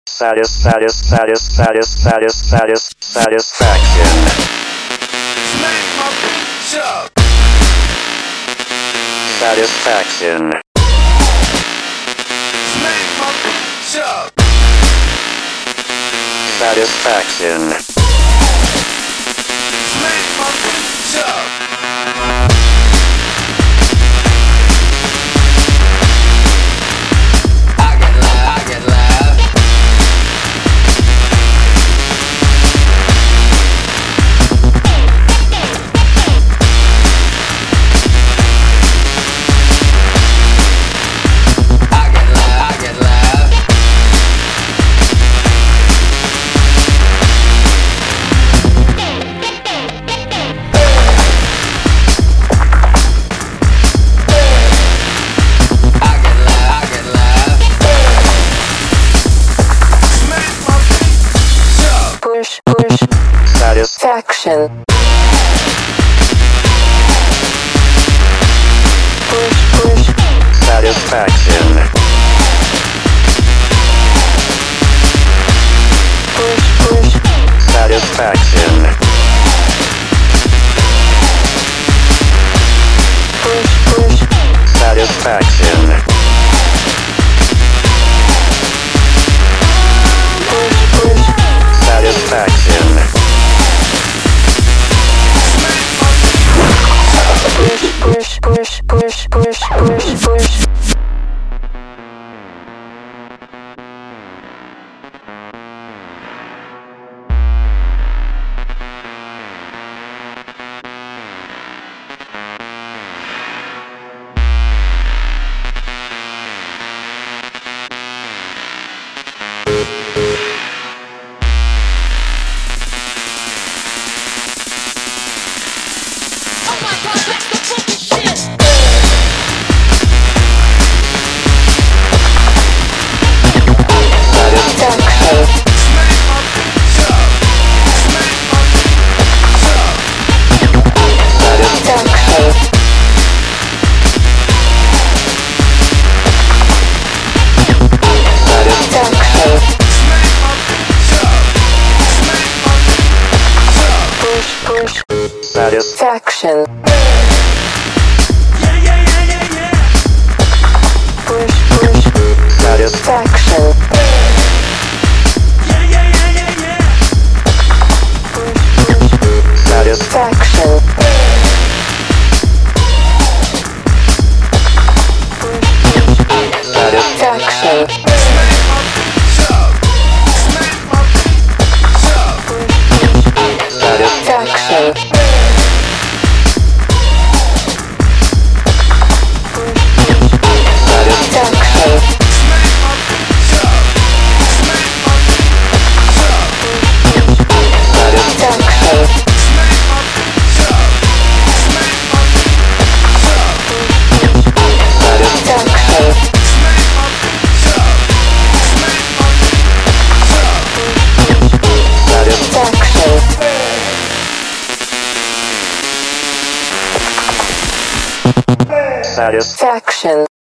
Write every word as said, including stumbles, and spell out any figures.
satis satis satis satis satis satis satisfaction. Smack my bitch up. Satisfaction. Smack my bitch up. Satisfaction. Smack my bitch up. I get loud, I get loud. I get loud, I get loud. I get loud, I get loud. Smack my bitch up. Push, push, Satisfaction. faction. Push, push, Satisfaction. push, push, Satisfaction. push, push, Satisfaction. push, push, Satisfaction. push, push, push, push, push, push. Oh my god, that's the fucking shit! Satisfaction. Smack my bitch up. Smack my bitch up. Satisfaction. Satisfaction. Smack my bitch up. Smack my bitch up. Push, push, Satisfaction. faction. Yeah, yeah, yeah, yeah, yeah. Push, push, Satisfaction. faction. Yeah, yeah, yeah, yeah, yeah. Push, push, Satisfaction. faction. Push, push, Satisfaction. Smack my bitch up. Smack my bitch up. Satisfaction. Satisfaction. Smack my bitch up. Smack my bitch up. Satisfaction. Smack my bitch up. Smack my bitch up. Satisfaction. Smack my bitch up. Smack my bitch up. Satisfaction. faction.